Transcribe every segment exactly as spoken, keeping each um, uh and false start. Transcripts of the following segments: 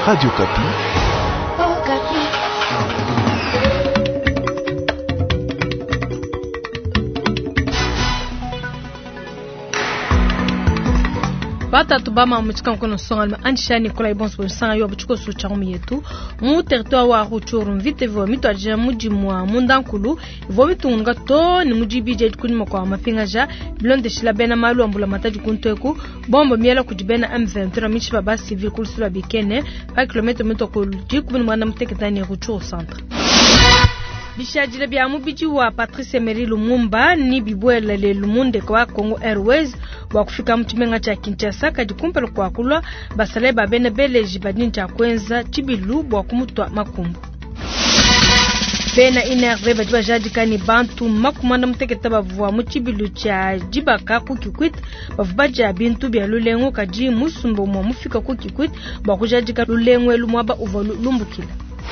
Radio Kapi. Oh, Kapi. Bata tubama mchika mkono songa ma antisha Nicolas Ibonso sanga yo buchiko su chaumi yetu mu territoire wa Ruchuru vite vo mito aja muji mwa mundankulu vo bitunga to ni muji bije kunima kwa mafinga ja blonde shila bena malu ambula mataji kunteku bombo miela kujibena M vingt-trois michi baba civil kulsula bikene pa kilometre mito kulji kubini mwana mteketani Ruchuru centre. Bishajile bya mubiji wa Patrice Emery Lumumba ni bibwela le Lumunde kwa Congo Airways wa kufika mtumenga cha Kinshasa kadikumpelo kwa kulwa basale babene bele jibadini cha kwenza chibilu bwa kumutwa makumbu. Bena inerve bajiba jadikani bantu makumanda muteketa bavuwa muchibilu cha jibaka kukikwit bavubaja bintu bya lulengo kaji musumbo mwa mufika kukikwit bakujadika lulengo elumwaba uvolu lumbukila.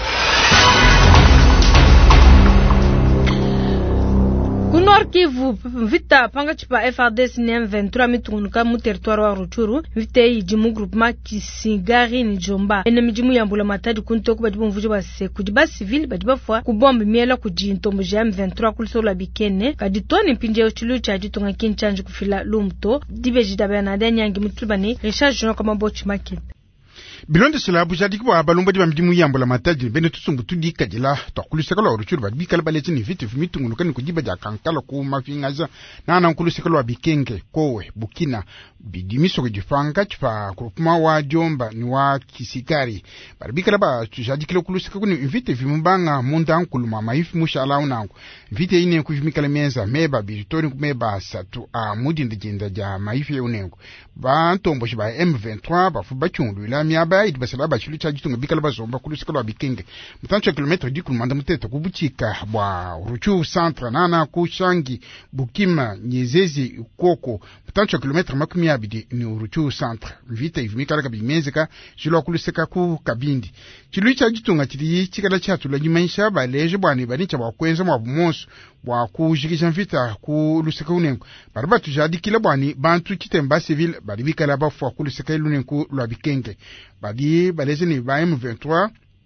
Kunor Kivu vita panga chipa F R D C M vingt-trois mitunuka mu territoire wa Ruchuru vita yijimu groupement Kisigari ni Jomba ene mijimu yambula matadi kunto ku badibu mvuje base kujiba civil badiba fwa kubomba miela kujintombo ja M vingt-trois kulisola bikene kaditoni mpinje ochulu cha jitonga kinchanju kufila lumto dibejida bana danyangi mutubani Richard Jean kama bochi market. Bilonde sila bujadiki wa balomba diba mdimu yambo la mataji bene tusungu tudika jila takuluseka wa Ruchuru badi bikala baleti ni viti vimitu ngunukani kujiba ja kankala ku mafingaza na ana nkuluseka wa Bikenge Kowe Bukina bidimiso kujifanga chipa kurupuma wa Jomba ni wa Kisigari badi bikala ba tujadiki lo kuluseka kuni viti vimumbanga munda nkuluma maifu musha ala unangu viti ine kuvimikala meza meba biritori kumeba satu a mudi ndijinda ja maifu ya unengu ba ntombo shiba M vingt-trois bafu bachungu ila miaba idi basala bachulu chajitunga bikala bazomba kuluseka wa Bikenge mutancho kilometre di kulumanda muteta kubuchika bwa Ruchuru centre nana kushangi Bukima Nyezezi Koko mutancho kilometre makumi abidi ni Ruchuru centre vita ivimikala kabimezeka jilo kuluseka ku Kabindi chilu chajitunga chiri chikala chatu la nyumaisha baleje bwani banicha bwa kwenza mwa bumonso bwa kujikisha vita kuluseka unengo baraba tujadikila bwani bantu chitemba civil badi bikala bafwa kuluseka ilunengo lwa Bikenge badi baleze ni ba M vingt-trois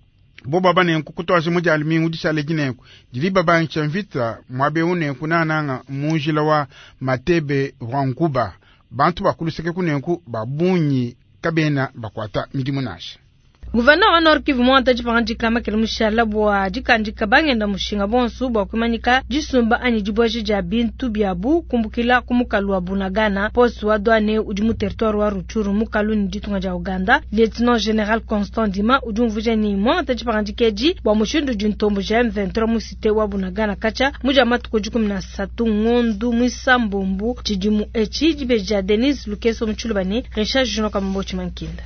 bo baba ne kukutoa moja alimi udisha lejinengo jili baba nchamvita mwabe unengo nananga munjila wa Matebe Rwankuba bantu bakuluseka kunengo babunyi kabena bakwata midimu nashi. Gouverneur wa Nord Kivu mwanta jipanga kama kile mushala bwa jikanjika bangenda mushinga bonsu bwa kumanyika jisumba ani jibwaje ja bintu byabu kumbukila kumukalwa bunagana post wa douane ujumu territoire wa Ruchuru mukalu ni jitunga ja Uganda Lieutenant General Constant Dima ujumvuje ni mwanta jipanga keji bwa mushindu juntombo ja M vingt-trois musite wa bunagana kacha muja matuko jukum na satu ngondu mwisambombu chijumu echi jibeja Denis Lukeso mchulubani Richard Jean Kambochi mankinda.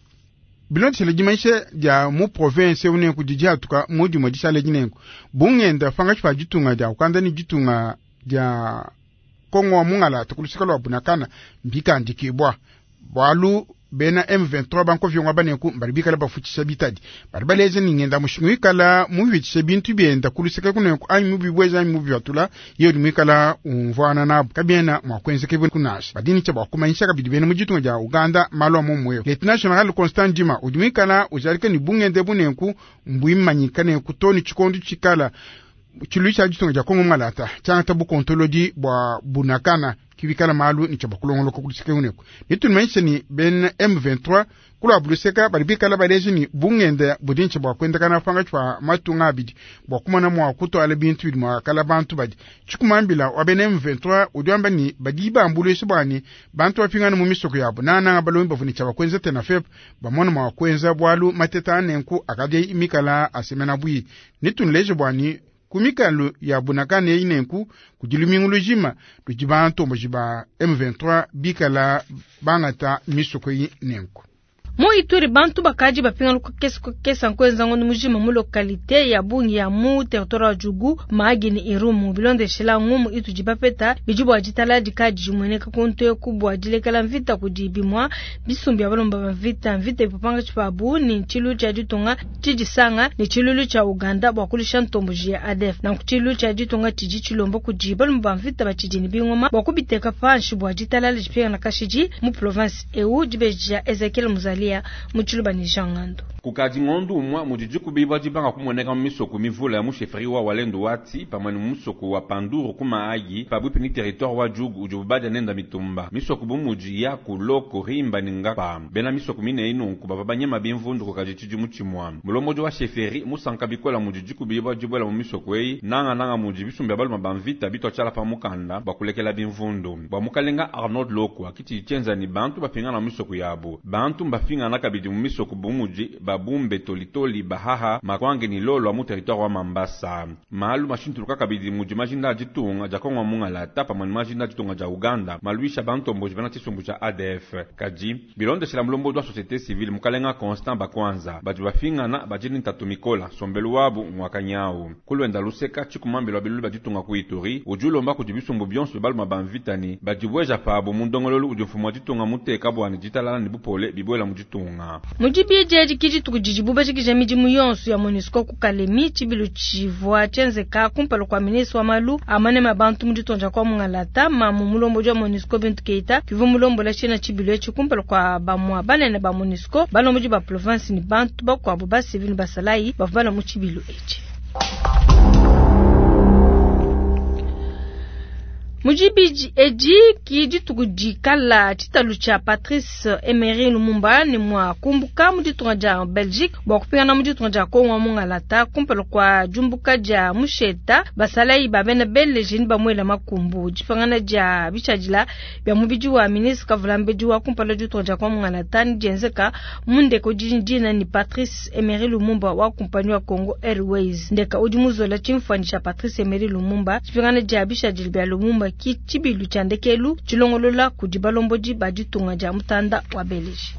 Bilonde sila jimaisha ja mu province une kujijia tuka mudi modisha lejinengo bungenda fanga chipa jitunga ja ukanda ni jitunga ja Kongo wa mungala tukulusika lwa bunakana mbika ndikibwa bwalu bena M vingt-trois banko vyonga baneku baribika la bafuchisha bitadi baribaleze ni ngenda mushimwikala mubicisha bintu byenda kulusika kunengo ayi mubibweza ayi mubiwatula iyo dimwikala umvana na kabiena mwakwenzeke bwe kunashi badini cha bakumanyisha kabidi bena mujitunga ja Uganda malo momwe Lieutenant General Constant Dima udimwikala ujarika ni bungende bunenku mbuyimanyikane kutoni chikondo chikala chilucha jitunga ja Kongo malata changa tabu kontolodi bwa bunakana kibikala malu ni chabakulongolo ko kulisika uneko nitu mention ni ben M vingt-trois kula buluseka baribikala bareje ni bungende budinche bwa kwenda kana fanga chwa matunga abidi bwa kumana mwa kuto ale bintu bidi mwa kala bantu badi chikumambila wa ben M vingt-trois udwamba ni badiba ambulese bwani bantu bapingana mu misoko yabo nana ngabalomba vuni chabakwenza tena fep bamona mwa kwenza bwalu mateta nenku akade imikala asemena bui nitu leje bwani kumikalu ya bunakane inenku kujilumingulo jima tujibanto mjiba M vingt-trois bikala bangata misoko inenku. Mo ituri bantu bakaji bapinga luko kesi ko kesa nkwenza ngondo mujima mu lokalite ya bungi ya mu territoire wa Jugu magini Irumu bilonde shila ngumu itu jibapeta bijibu ajitala dikaji jumweneka konto kubwa jilekala mvita kujibimwa bisumbi abalomba mvita mvita ipopanga chipabu ni chilu cha jitunga chijisanga ni chilulu cha Uganda bwakulisha ntomboji ya A D F na kuchilu cha jitunga chijichilombo kujibalomba mvita bachijini bingoma bwakubiteka panshi bwa jitala lijipinga na kashiji mu province eu jibeja Ezekiel Muzali Beya muchuluba ni jangando kukadi ngondu umwa mujiji kubiba jibanga kumoneka misoko mivula ya musheferi wa walendo wati pamani musoko wa panduru kuma agi pabupi ni territoire wa jugu ujubada nenda mitumba misoko bumuji ya kuloko rimba ninga bena misoko mine inu kubaba banyama bimvundu kukaji chiji muchimwa mulomojo wa sheferi musanka bikola mujiji kubiba jibola mu misoko ei nanga nanga muji bisumbe balu mabamvita bito chala pa mukanda bakulekela bimvundu bamukalenga Arnold Loko akiti chenza ni bantu bapinga na misoko yabo bantu bafinga nakabidi mu misoko bumuji babumbe tolitoli bahaha makwange ni lolo mu territoire wa Mambasa malu mashintu kakabidi muji majinda jitunga jakonga mungala tapa man majinda jitunga ja Uganda maluisha bantu mboji bana tisumbu cha A D F kaji bilonde sila mlombo do société civile mukalenga Constant Bakwanza baju bafinga na bajini tatumikola sombelu wabu mwakanyao kulwenda luseka chikumambe lwa bilulu bajitunga kuitori ujulomba kujibisumbu byonso balu mabamvitani bajibweja pabo mundongololu ujufumu jitunga muteka bwani jitalala ni bupole bibwela mujitunga mujibijeji kiji tukujijibuba chikija miji muyonso ya MONUSCO kukalemi chibilu chivwa chenzeka kumpalo kwa ministre wa malu amane mabantu mujitonja kwa mungalata mamu mulombo jwa MONUSCO Bintu Keita kivu mulombo la chena chibilu echi kumpalo kwa bamwa banene ba MONUSCO balo muji ba province ni bantu ba kwa buba civil basalai bavala mu chibilu echi Mujibiji eji kiji tukujikala chitalucha Patrice Emery Lumumba ni mwa kumbuka mujitunga ja Belgique bakupinga na mujitunga ja Kongo mungalata kumpelo kwa jumbuka ja musheta basalai babene belejini bamwela makumbu jifangana ja bichajila bya mubiji wa ministre kavulambeji wa kumpelo jutunga ja Kongo mungalata ni jenzeka munde ko jinjina ni Patrice Emery Lumumba wa kumpani wa Congo Airways ndeka ujumuzo la chimfanisha Patrice Emery Lumumba jifangana ja bichajila bya Lumumba ki chibilu chandekelu chilongolola kujibalomboji bajitunga ja mutanda wa Belgique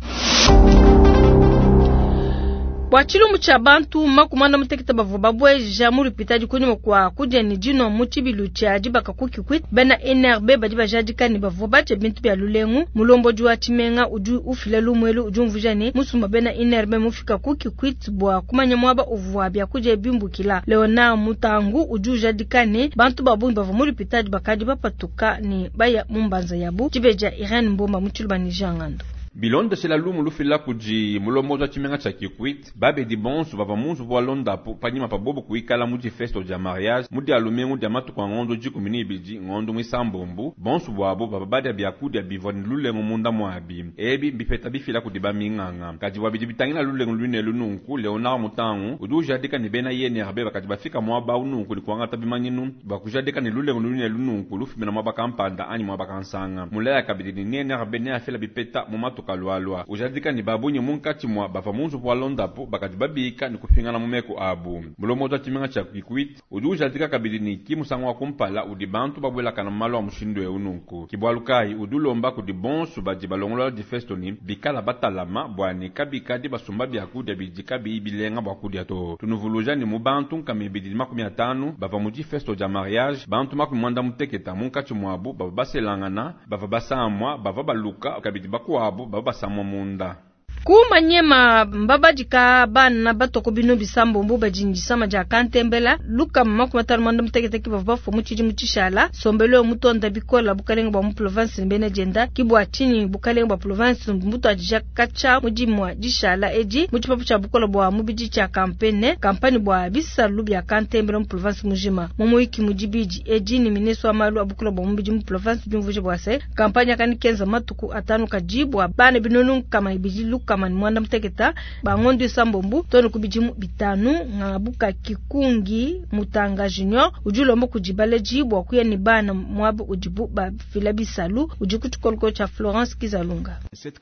Wachilu mcha bantu makumanda mutekita bavu babwe jamuri pitaji kunyuma kwa kuja ni jino muchibilu cha jibaka kukikwit bena N R B bajiba jadika ni bavu bache bintu bya lulengu mulombo juwa chimenga uju ufile lumwelu ujumvujani musuma bena N R B mufika kukikwit bwa kumanya mwaba uvuwa bya kuja bimbu kila leona mutangu uju jadika ni bantu babu bavu muri pitaji bakaji bapatuka ni baya mumbanza yabu jibeja Irene Mbomba muchuluba ni jangando Bilonde sela lumu lufila kuji mulomoza chimenga cha kikwit babe di bonsu baba munzu bwa londa po panyima pa bobo kuikala muji festo ja mariage mudi alume mudi amatu kwa ngondo jiku mini biji ngondo mwisambombu bonsu bwabo baba bada biakudi ya bivoni lule munda mwabi ebi bifeta bifila kudiba minganga kaji wabidi bitangina lule ngulune lununku leonara mutangu udu jadika ni bena yene habeba kaji bafika mwaba ununku ni kuangata bimanyinu bakujadika ni lule ngulune lununku lufimina mwaba kampanda ani mwaba kansanga mulaya kabidi ni nene habene afila bipeta mumatu kalwalwa ujadika ni babunye munkati mwa bava munzu bwa londa po bakati babika ni kupingana mumeko abu mulomoza chimenga cha kikwit uju ujadika kabidi ni kimusango wa kumpala udi bantu babwela kana malo wa mushindo ya ununku kibwalukai udulomba kudi bonsu baji balongola di festoni bikala batalama bwani kabika di basumba biakudi ya bijika biibilenga bwakudi ya to tunuvuluja ni mubantu nkame bidi makumi atanu bava muji festo ja mariage bantu makumi mwanda muteketa munkati mwabu bava baselangana bava basamwa bava baluka kabidi baku abu bava basamwa munda Kuma nyema mbaba jika bana batoko bino bisambo mbuba jinjisa maja kantembela luka makumataru manda muteketeki bava fo muchiji muchishala sombelo mutonda bikola bukalenga ba mu province mbene jenda kibwa chini bukalenga ba province mbuto ajija kacha mujimwa jishala eji muchipapu cha bukola bwa mubiji cha kampene kampani bwa bisa lubya kantembela mu province mujima mumu wiki mujibiji eji ni ministre wa malu abukola bwa mubiji mu province jumvuje bwa se kampanya kanikenza matuku atanu kajibwa bana binonu kama ibiji luka kama mwanda mteketa bangondo sambombu tonu kubijimu bitanu ngabuka kikungi mutanga junior ujulo mbo kujibale jibwa kuya ni bana mwabu ujibu ba filabi salu ujikutukolko cha Florence Kizalunga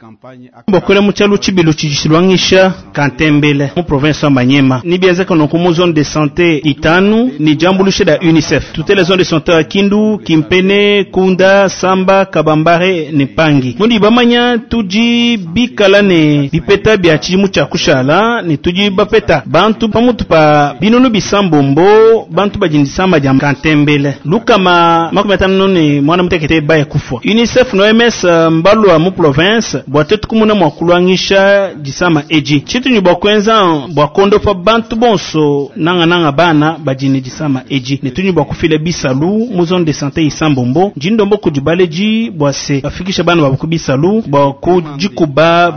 mbokole muchalu chibilu chijishilwangisha kantembele mu province wa Manyema ni bienze kono ku zone de santé itanu ni jambulushe da UNICEF toutes les zones de santé à Kindu Kimpene Kunda Samba Kabambare ne Pangi mundi bamanya tuji bikalane bipeta bya chimu cha kushala ni tuji bapeta bantu pamutu pa binunu bisambombo bantu bajindisamba jam kantembele lukama makumetano ni mwana mutekete baye kufo UNICEF no M S mbalwa mu province bwatetu kumuna mwakulwangisha jisama eji chitu ni bwakwenza bwakondo pa bantu bonso nanga nanga bana bajini jisama eji ni tunyi bwakufile bisalu mu zone de santé isambombo jindombo kujibaleji bwase afikisha bana babukubisalu bwakujikuba bana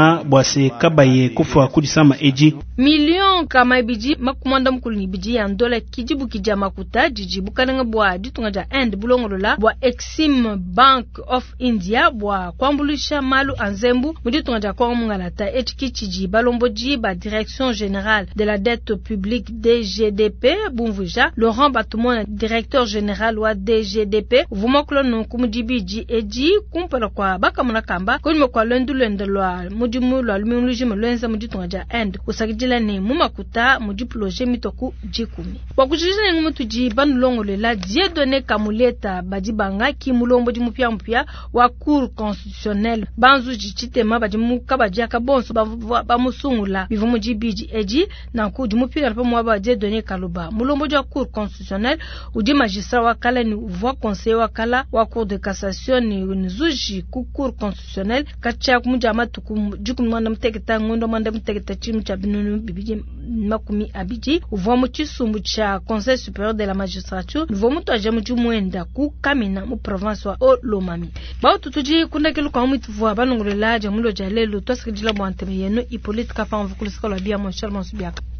na bwase kabaye kufwa kujisama eji million kama ibiji makumanda mkulu ni biji ya ndola kijibu kijama kuta jijibu kananga bwa ditunga ja end bulongolola bwa Exim Bank of India bwa kwambulisha malu anzembu muditunga ja kwa mungalata etiki chiji balomboji ba direction générale de la dette publique D G D P Bumvuja Laurent Batumona directeur général wa D G D P vumaklo no kumujibiji eji kumpala kwa baka munakamba konimo kwa lendu lendalwa mudimu lwa lumuluji mlenza muditunga ja end usagijila ne mumakuta mudiproje mitoku jikumi wakujijina ngumu tuji banulongo lela die donné kamuleta badibanga ki mulombo di mupya mpya wa cour constitutionnelle banzu jichitema badimu kabaji akabonso ba musungula bivumu jibiji eji na ku di mupya pa mwa ba die donné kaluba mulombo di cour constitutionnelle udi magistrat wa kala ni voix conseil wa kala wa cour de cassation ni nzuji ku cour constitutionnelle kacha kumujama tuku jukum mwanda mteketa ngondo mwanda mteketa chimu cha binunu bibiji makumi abiji uvomu chisumbu cha conseil supérieur de la magistrature uvomu to ajamu jumwenda ku kamina mu province wa Olomami ba tutuji kunda kelu kwa mwitu vwa banongolela jamulo jalelo to sikijila mwanteme yeno Hippolyte Kafa mvukulu sikola bia mon cher Mansubiaka